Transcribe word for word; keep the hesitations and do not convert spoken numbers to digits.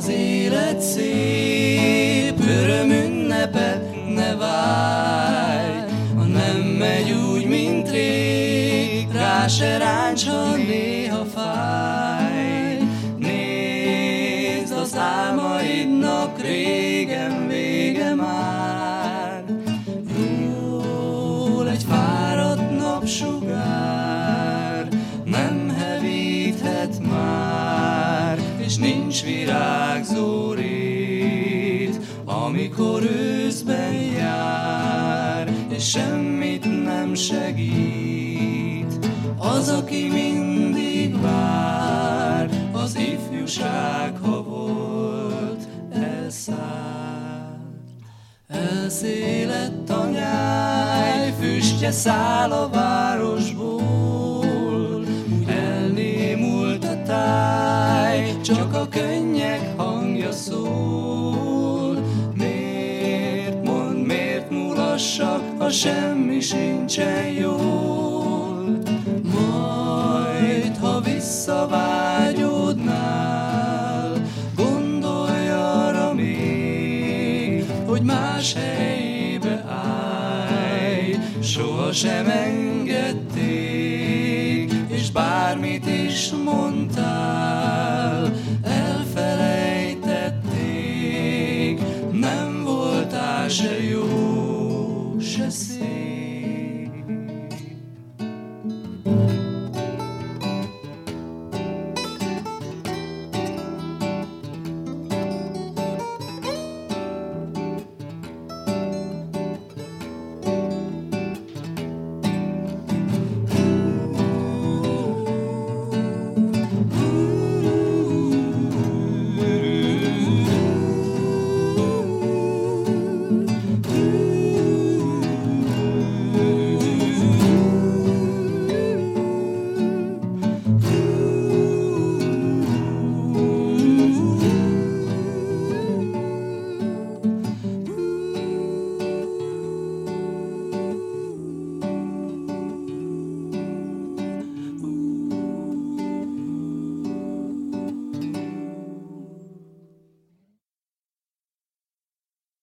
élet szép, öröm ünnepet ne várj, ha nem megy úgy, mint rég, rá se ráncs, ha néha fáj. Nézd, az álmaidnak régen vége már, jól egy fáradt napsugár nem hevíthet már, és nincs virágzó rét, amikor őszben jár, és semmit nem segít az, aki mindig vár. Az ifjúság, ha volt, elszállt. Elszélett a nyáj, füstje száll a városból, elnémult a táj, csak a könnyek hangja szól. Miért, mondd, miért mulassak, ha semmi sincsen jól? Majd, ha visszavágyódnál, gondolj arra még, hogy más helyébe állj, sohasem engedték, és bármit is mondtál,